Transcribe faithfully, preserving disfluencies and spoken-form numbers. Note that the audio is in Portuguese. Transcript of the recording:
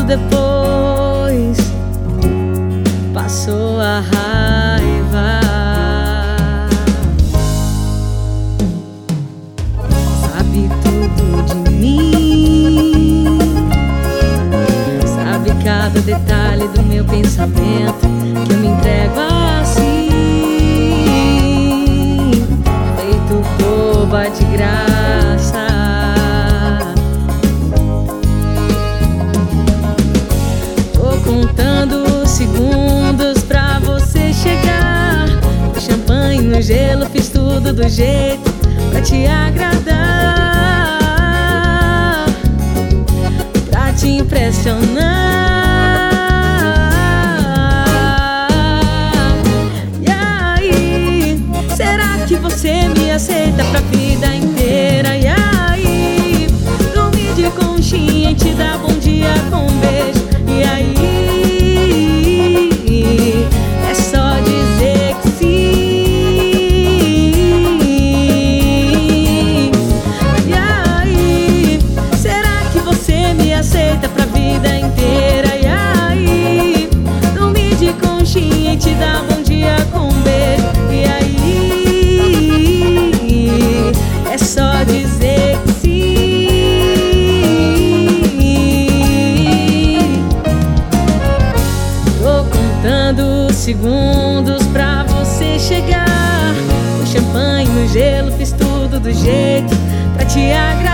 depois passou a raiva. Sabe tudo de mim, sabe cada detalhe do meu pensamento, que eu me entrego assim, feito boba de graça. Tô contando segundos pra você chegar. O champanhe no gelo, fiz tudo do jeito pra te agradar, pra te impressionar. E aí, será que você me aceita pra vida inteira? E aí, dormir de conchinha e te dar bom dia com um beijo. E aí, é só dizer que sim. E aí, será que você me aceita pra vida inteira? E aí, dormir de conchinha e te dar bom dia com um beijo. E aí, é só dizer que sim. Tô contando segundos pra você chegar. O champanhe no gelo, fiz tudo do jeito pra te agradar,